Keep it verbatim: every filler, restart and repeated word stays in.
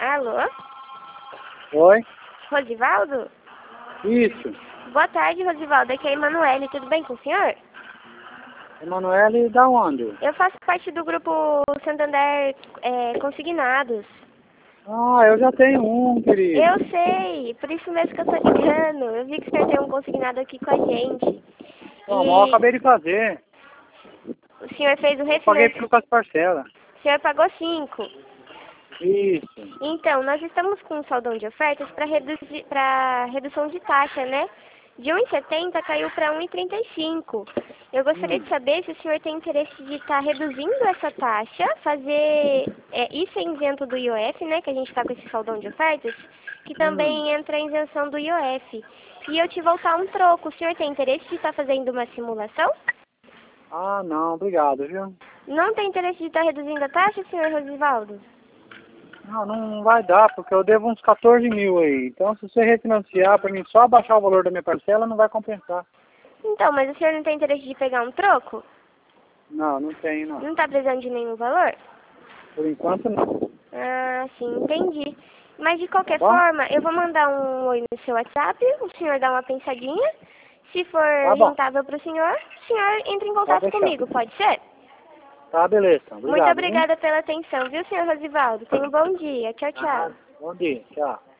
Alô? Oi? Rosivaldo? Isso. Boa tarde, Rosivaldo. Aqui é a Emanuele. Tudo bem com o senhor? Emanuele, da onde? Eu faço parte do grupo Santander é, Consignados. Ah, eu já tenho um, querido. Eu sei, por isso mesmo que eu tô ligando. Eu vi que o senhor tem um consignado aqui com a gente. Não, mas eu acabei de fazer. O senhor fez o Eu paguei refinanciamento. por as parcelas. O senhor pagou cinco. Isso. Então, nós estamos com um saldão de ofertas para reduzir, para redução de taxa, né? De um e setenta caiu para um e trinta e cinco. Eu gostaria Hum. de saber se o senhor tem interesse de estar reduzindo essa taxa, fazer é, isso é isento do I O F, né? Que a gente está com esse saldão de ofertas, que também Hum. entra a isenção do I O F. E eu te voltar um troco. O senhor tem interesse de estar fazendo uma simulação? Ah, não, obrigado, viu? Não tem interesse de estar reduzindo a taxa, senhor Rosivaldo? Não, não vai dar, porque eu devo uns quatorze mil aí. Então, se você refinanciar para mim só abaixar o valor da minha parcela, não vai compensar. Então, mas o senhor não tem interesse de pegar um troco? Não, não tenho, não. Não está precisando de nenhum valor? Por enquanto, não. Ah, sim, entendi. Mas de Tá qualquer bom? forma, eu vou mandar um oi no seu WhatsApp, o senhor dá uma pensadinha. Se for Tá bom. rentável para o senhor, o senhor entra em Pode contato deixar. comigo, pode ser? Tá, beleza. Muito Obrigado, viu? obrigada pela atenção, viu, senhor Rosivaldo? Tenha um bom dia. Tchau, tchau. Ah, bom dia. Tchau.